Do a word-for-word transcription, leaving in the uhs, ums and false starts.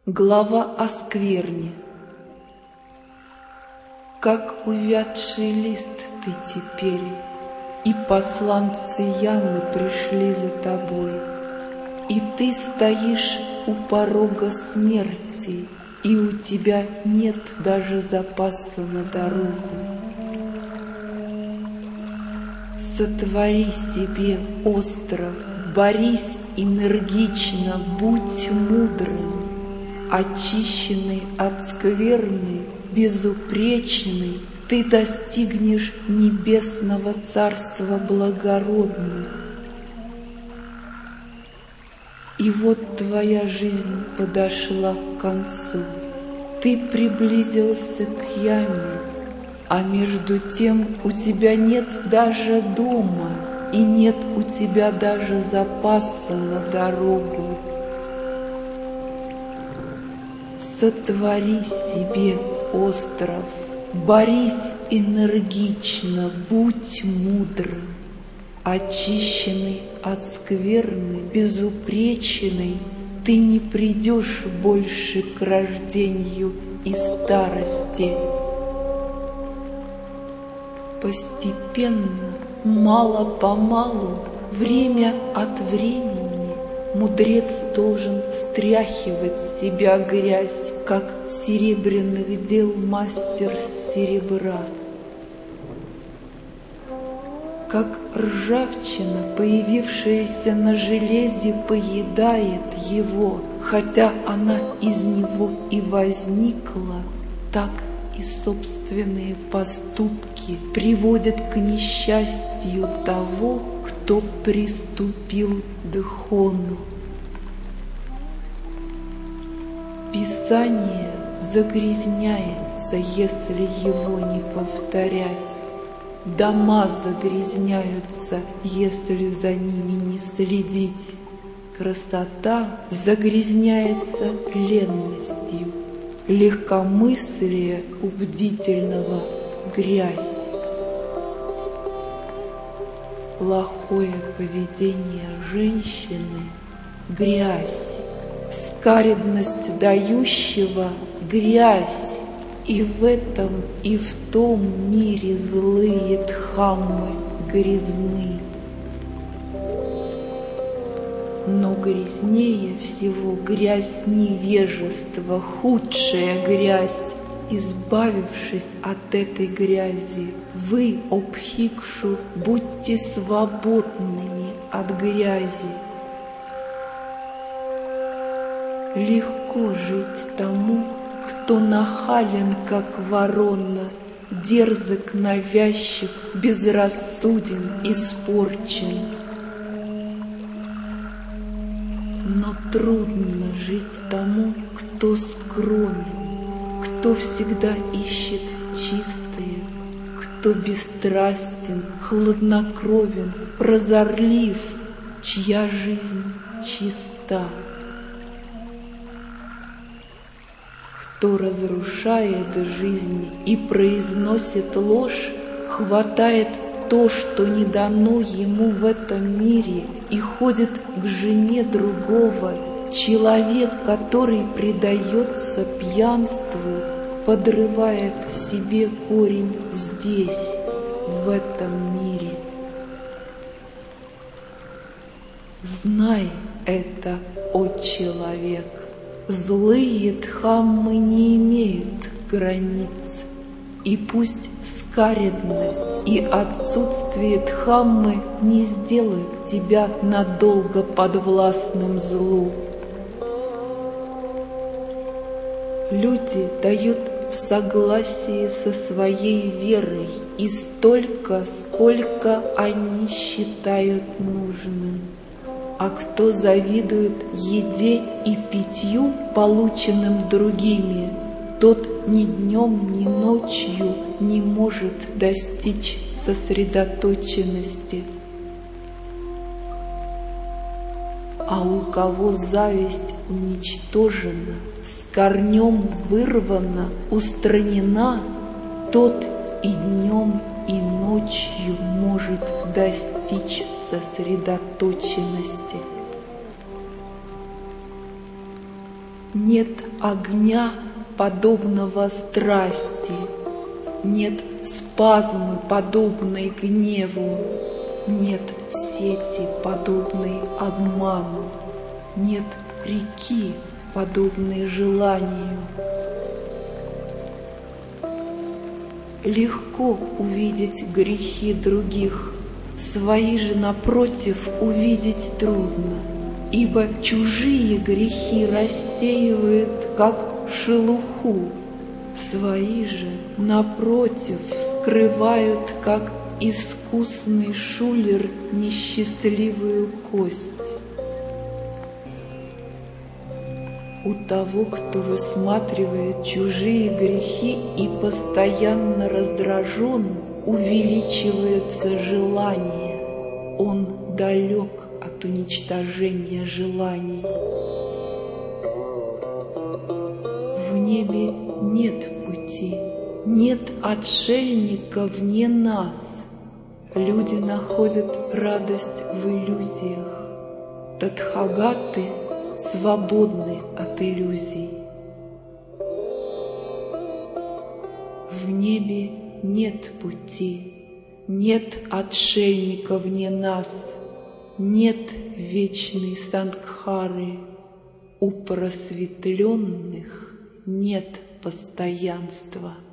Глава о скверне. Как увядший лист ты теперь, и посланцы ямы пришли за тобой, и ты стоишь у порога смерти, и у тебя нет даже запаса на дорогу. Сотвори себе остров, борись энергично, будь мудрым, очищенный от скверны, безупречный, ты достигнешь небесного царства благородных. И вот твоя жизнь подошла к концу, ты приблизился к яме, а между тем у тебя нет даже дома, и нет у тебя даже запаса на дорогу. Сотвори себе остров, борись энергично, будь мудрым, очищенный от скверны, безупречный, ты не придешь больше к рождению и старости. Постепенно, мало-помалу, время от времени, мудрец должен стряхивать с себя грязь, как серебряных дел мастер с серебра. Как ржавчина, появившаяся на железе, поедает его, хотя она из него и возникла, так и собственные поступки приводят к несчастью того, кто приступил к дхону. Писание загрязняется, если его не повторять. Дома загрязняются, если за ними не следить. Красота загрязняется ленностью, легкомыслие у бдительного — грязь. Плохое поведение женщины — грязь, скаредность дающего — грязь, и в этом и в том мире злые дхаммы грязны. Но грязнее всего грязь невежества, худшая грязь. Избавившись от этой грязи, вы, о Бхикшу, будьте свободными от грязи. Легко жить тому, кто нахален, как ворона, дерзок, навязчив, безрассуден, испорчен. Но трудно жить тому, кто скромен, кто всегда ищет чистое, кто бесстрастен, хладнокровен, прозорлив, чья жизнь чиста. Кто разрушает жизнь и произносит ложь, хватает то, что не дано ему в этом мире, и ходит к жене другого. Человек, который предается пьянству, подрывает себе корень здесь, в этом мире. Знай это, о человек. Злые дхаммы не имеют границ, и пусть скаредность и отсутствие дхаммы не сделают тебя надолго подвластным злу. Люди дают в согласии со своей верой и столько, сколько они считают нужным. А кто завидует еде и питью, полученным другими, тот ни днем, ни ночью не может достичь сосредоточенности. А у кого зависть уничтожена, с корнем вырвана, устранена, тот и днем, и ночью может достичь сосредоточенности. Нет огня, подобного страсти, нет спазмы, подобной гневу, нет сети, подобной обману, нет реки, подобной желанию. Легко увидеть грехи других, свои же, напротив, увидеть трудно, ибо чужие грехи рассеивают, как шелуху, свои же, напротив, скрывают, как искусный шулер, несчастливую кость. У того, кто высматривает чужие грехи и постоянно раздражен, увеличиваются желания. Он далек от уничтожения желаний. В небе нет пути, нет отшельника вне нас. Люди находят радость в иллюзиях. Тадхагаты свободны от иллюзий. В небе нет пути, нет отшельника вне нас, нет вечной сангхары. У просветленных нет постоянства.